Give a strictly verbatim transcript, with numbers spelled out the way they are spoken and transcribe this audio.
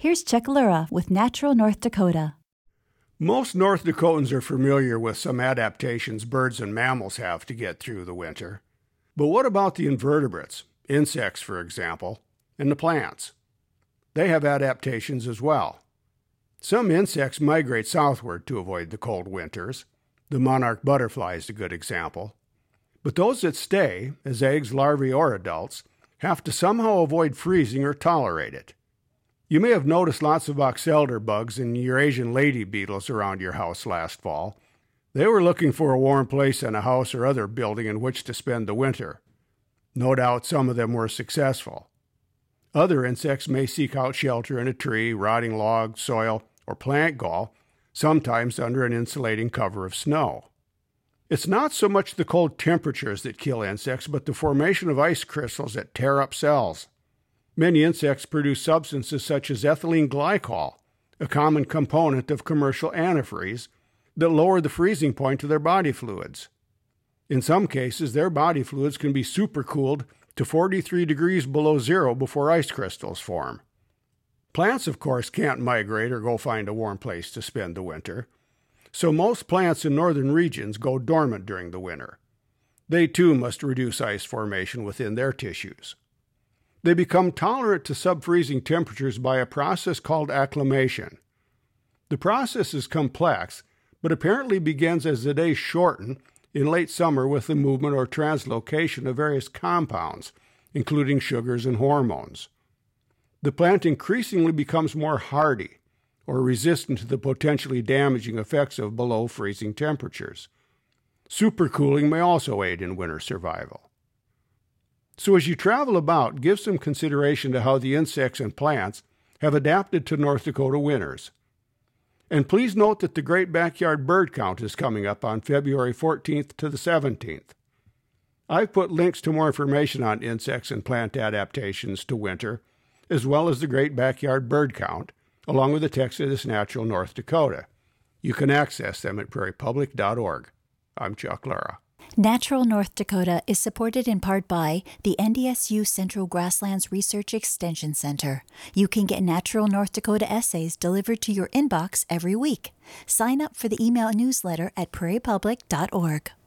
Here's Chuck Lura with Natural North Dakota. Most North Dakotans are familiar with some adaptations birds and mammals have to get through the winter. But what about the invertebrates, insects for example, and the plants? They have adaptations as well. Some insects migrate southward to avoid the cold winters. The monarch butterfly is a good example. But those that stay, as eggs, larvae, or adults, have to somehow avoid freezing or tolerate it. You may have noticed lots of box elder bugs and Eurasian lady beetles around your house last fall. They were looking for a warm place in a house or other building in which to spend the winter. No doubt some of them were successful. Other insects may seek out shelter in a tree, rotting log, soil, or plant gall, sometimes under an insulating cover of snow. It's not so much the cold temperatures that kill insects, but the formation of ice crystals that tear up cells. Many insects produce substances such as ethylene glycol, a common component of commercial antifreeze, that lower the freezing point of their body fluids. In some cases, their body fluids can be supercooled to forty-three degrees below zero before ice crystals form. Plants, of course, can't migrate or go find a warm place to spend the winter, so most plants in northern regions go dormant during the winter. They too must reduce ice formation within their tissues. They become tolerant to sub-freezing temperatures by a process called acclimation. The process is complex, but apparently begins as the days shorten in late summer with the movement or translocation of various compounds, including sugars and hormones. The plant increasingly becomes more hardy, or resistant to the potentially damaging effects of below freezing temperatures. Supercooling may also aid in winter survival. So as you travel about, give some consideration to how the insects and plants have adapted to North Dakota winters. And please note that the Great Backyard Bird Count is coming up on February fourteenth to the seventeenth. I've put links to more information on insects and plant adaptations to winter, as well as the Great Backyard Bird Count, along with the text of this Natural North Dakota. You can access them at prairie public dot org. I'm Chuck Lura. Natural North Dakota is supported in part by the N D S U Central Grasslands Research Extension Center. You can get Natural North Dakota essays delivered to your inbox every week. Sign up for the email newsletter at prairie public dot org.